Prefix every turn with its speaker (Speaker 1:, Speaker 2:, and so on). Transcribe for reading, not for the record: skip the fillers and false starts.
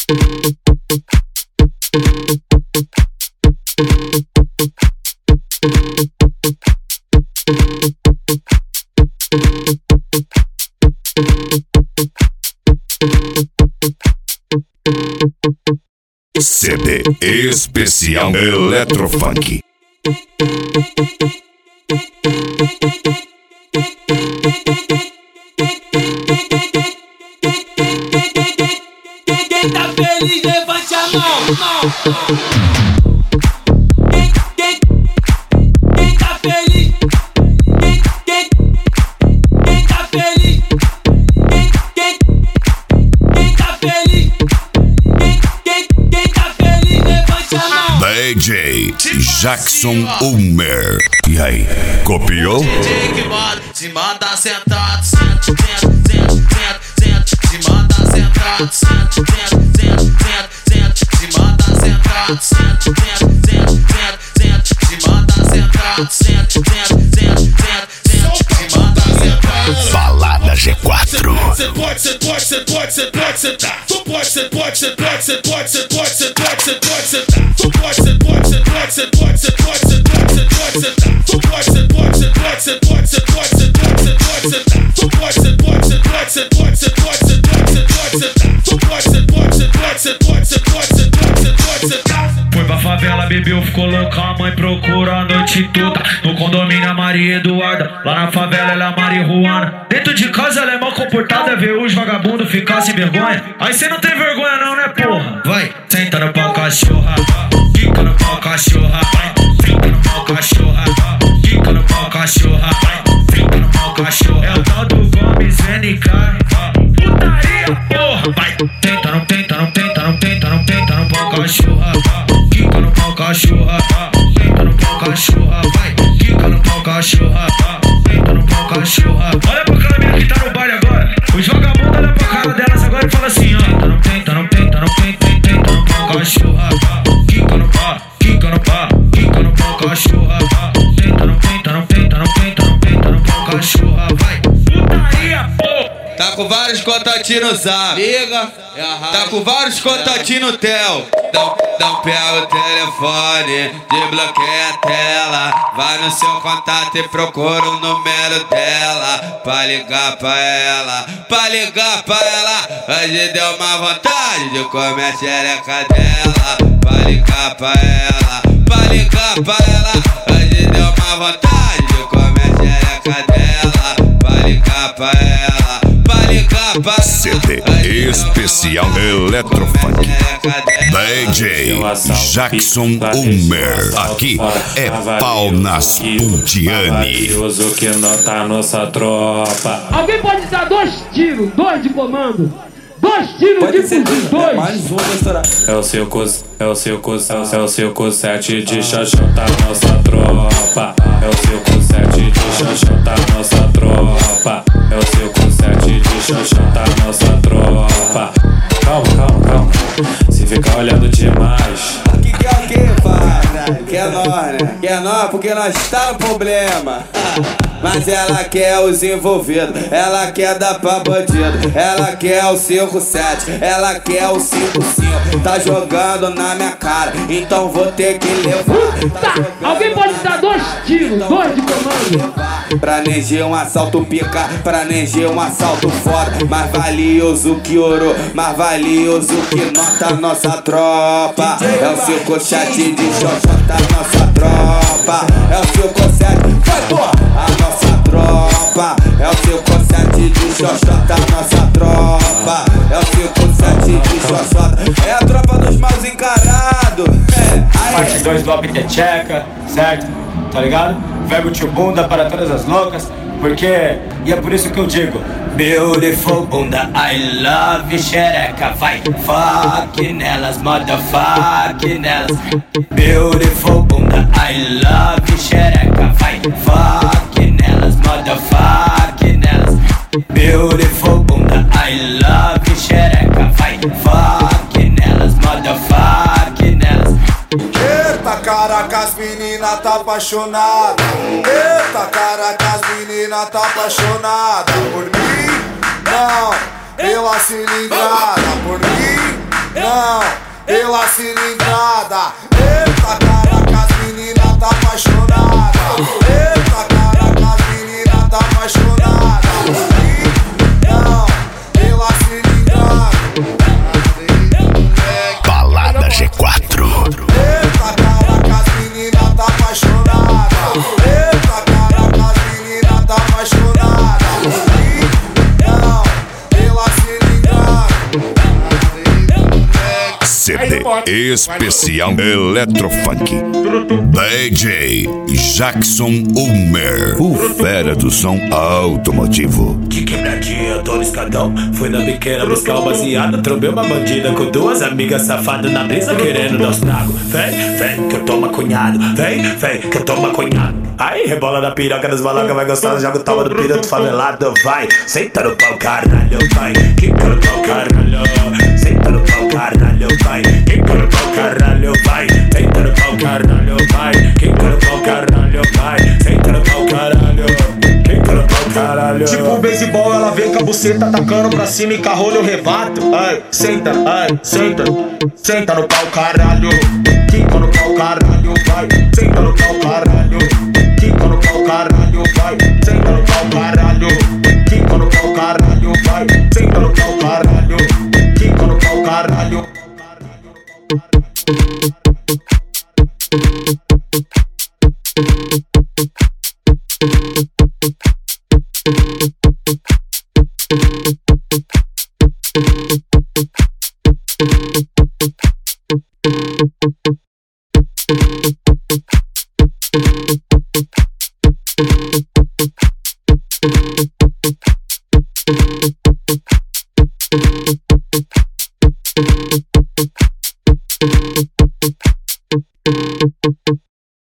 Speaker 1: CD especial Eletrofunk.
Speaker 2: Quem tá feliz, levante a mão. Quem tá feliz? Quem tá feliz? Quem tá feliz? Quem tá feliz, levante a mão.
Speaker 1: DJ Jackson Ulmer. E aí, copiou?
Speaker 3: DJ que manda, se manda sentado, sente, se manda sentado, sente, se manda sentado, sente, se manda sentado, sente, se manda sentado.
Speaker 1: Balada G4.
Speaker 4: Cê pode sentar. Tu pode
Speaker 5: Foi pra favela, bebeu, ficou louca, a mãe procura a noite toda. No condomínio a Maria Eduarda, lá na favela ela é marihuana. Dentro de casa ela é mal comportada, vê os vagabundos ficar sem vergonha. Aí cê não tem vergonha não, né porra? Vai, senta no pau cachorra, fica no pau cachorra, fica no pau cachorra, fica no pau cachorra, fica no pau cachorra. É o tal do Gomes NK, putaria porra. Vai, tenta, não tenta, não tenta, não tenta, não tenta no pau cachorra, fica no pau cachorra, tenta no pau cachorra, vai, fica no pau cachorra, tenta no pau cachorra. Olha pra aquela mina que tá no baile agora, os vagabundos olham pra cara delas agora e fala assim, ó. Não tenta, não tenta, não tenta, tenta no pau cachorra, fica no pau, fica no pau, fica no pau cachorra, tenta, não tenta, não tenta, não tenta, não tenta no pau cachorra, vai, putaria porra.
Speaker 3: Tá com vários contatinhos no zap, liga, tá com vários contatinhos no tel. Não pega o telefone, desbloqueia a tela. Vai no seu contato e procura o número dela. Pra ligar pra ela, pra ligar pra ela. Hoje deu uma vontade de comer a xereca dela. Pra ligar pra ela, pra ligar pra ela. Hoje deu uma vontade de comer a xereca dela. Pra ligar pra ela, pra ligar pra ela.
Speaker 1: CD especial Eletrofunk. DJ Jackson Ulmer. Aqui é pau nas Puntiani.
Speaker 5: Que não tá nossa tropa.
Speaker 6: Alguém pode dar 2 tiros, 2 de comando. 2 tiros de fuzil, 2.
Speaker 7: Mais um vai estourar.
Speaker 5: É o seu cos, é o seu cos, é o seu cosete de xoxota nossa tropa. É o seu cosete de xoxota nossa tropa. É o seu cosete de xoxota nossa tropa. Calma, calma, calma. Se ficar olhando demais.
Speaker 7: Que é o que, vai? Que é nós, né? Que é nós porque nós tá no problema. Mas ela quer os envolvidos, ela quer dar pra bandido, ela quer o 5-7, ela quer o 5-5. Tá jogando na minha cara, então vou ter que levar.
Speaker 6: Tá, alguém pode dar 2 tiros, 2 de comando.
Speaker 7: Pra Neger um assalto pica, pra Neger um assalto foda. Mais valioso que ouro, mais valioso que nota nossa tropa. É o 5-7 de xoxota nossa tropa. É o 5-7, vai porra, a nossa tropa. É o 5-7 de xoxota nossa tropa. É o 5-7 de xoxota. É a tropa dos maus encarados.
Speaker 8: Parte 2 do Obter Checa, certo? Tá ligado? Verbo tio bunda para todas as loucas. Porque, e é por isso que eu digo: beautiful bunda, I love xereca. Vai, fuck nelas, motherfuck nelas. Beautiful bunda, I love xereca. Vai, fuck nelas, motherfuck nelas. Beautiful bunda, I love xereca. Vai, fuck nelas, motherfuck nelas.
Speaker 9: Eita caraca, as menina tá apaixonada. Eita caraca, as menina tá apaixonada. Por mim, não, pela cilindrada. Por mim, não. pela cilindrada. Eita caraca, as meninas tá apaixonada. Eita caraca, as meninas tá apaixonada. Não, pela cilindrada.
Speaker 1: Balada G4.
Speaker 9: Eita caraca, as meninas tá apaixonada. Eita caraca, as meninas tá apaixonada. Não, pela cilindrada.
Speaker 1: CD especial Eletrofunk. DJ Jackson Ulmer, o fera do som automotivo.
Speaker 8: De quebradinha, tô no escadão. Fui na biqueira buscar uma baseada. Trombei uma bandida com duas amigas safadas na brisa querendo dar os tragos. Vem, vem, que eu tô macunhado. Vem, vem, que eu tô macunhado. Aí, rebola na piroca das balocas, vai gostar. Joga o toma do piroto favelado. Vai, senta no pau, caralho, vai. Quica no pau, caralho. Senta no pau, caralho, vai. Quica no pau, caralho, vai. Senta no pau, caralho, vai. Quica no pau, caralho, vai. Senta no pau, caralho. Quica no pau, caralho. Tipo beisebol, ela vem com a buceta atacando pra cima e com a rolha eu rebato. Ai, senta, senta. Senta no pau, caralho. Quica no pau, caralho, vai. Senta no pau, caralho. Quica no pau, caralho, vai. Senta no pau, caralho. Quica no pau, caralho, vai. Senta no pau, caralho. Quica no pau, caralho.